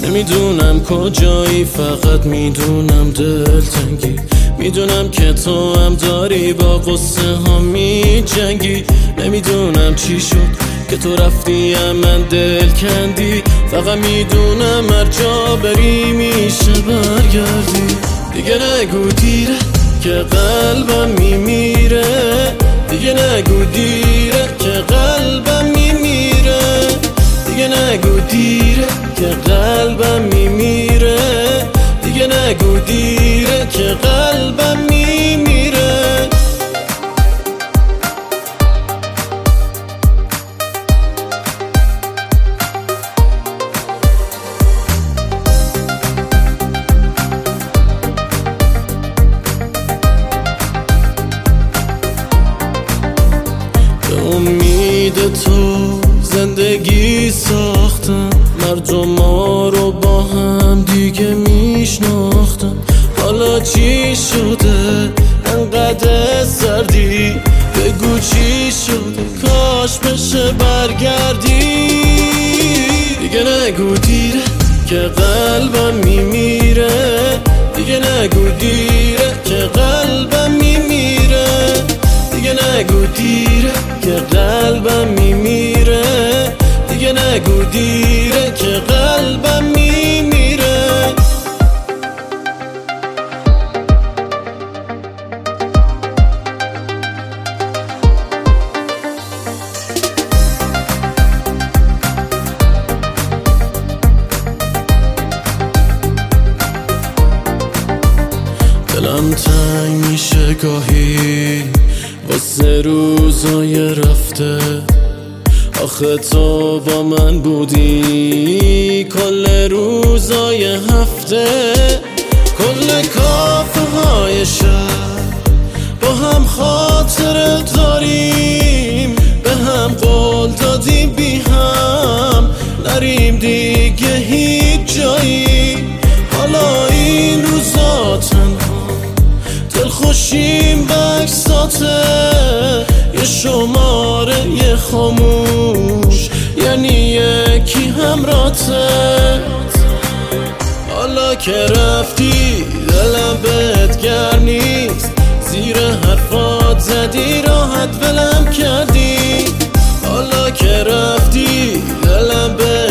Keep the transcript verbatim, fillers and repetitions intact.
نمیدونم کجایی، فقط میدونم دلتنگی. میدونم که تو هم داری با قصه ها می جنگی. نمیدونم چی شد که تو رفتی من دل کندی. فقط میدونم هر جا بری میشه برگردی. دیگه نگو دیره که قلبم میمیره. دیگه نگو دیره که قلبم میمیره. دیگه نگو دیره که قلبم میمیره. دیگه نگو دیره که قلبم میمیره. به امید تو زندگی ساختم، مردما رو با هم دیگه میشناختم. حالا چی شده انقدر سردی؟ بگو چی شده، کاش بشه برگردی. دیگه نگو دیره که قلبم میمیره. دیگه نگو دیره که قلبم میمیره. دیگه نگو دیره که قلبم میمیره. دیگه نگو دیره که قلبم میمیره. دلم تنگ میشه گاهی واسه روزای رفته. آخه تو با من بودی کل روزای هفته. کل کافه های شهر با هم خاطره داریم. به هم قول دادیم بی هم نریم دیگه هیچ جایی. حالا این روزا تنها دلخوشیم بکساته. یه شماره یه خاموش یعنی یکی همراته. حالا که رفتی دلم بهت گرم نیست. زیر حرفات زدی راحت ولم کردی. حالا که رفتی دلم بهت